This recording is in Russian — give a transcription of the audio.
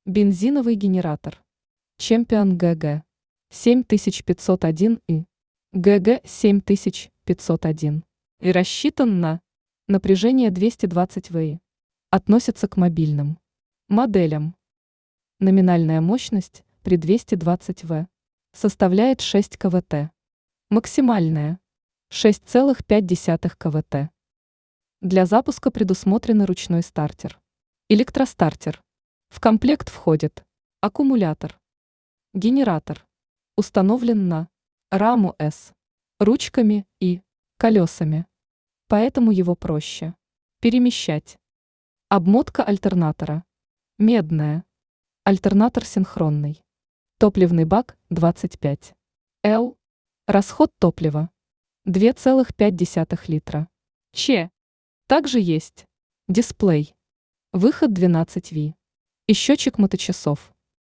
Бензиновый генератор. Чемпион ГГ 7501 и ГГ 7501 и рассчитан на напряжение 220 ВИ. Относится к мобильным моделям. Номинальная мощность при 220 В составляет 6 КВТ. Максимальная 6,5 КВТ. Для запуска предусмотрен ручной стартер. Электростартер. В комплект входит аккумулятор. Генератор. Установлен на раму С ручками и колесами, поэтому его проще перемещать. Обмотка альтернатора. Медная. Альтернатор синхронный. Топливный бак 25 Л. Расход топлива 2,5 литра. Ч. Также есть дисплей. Выход 12 В. И счетчик моточасов.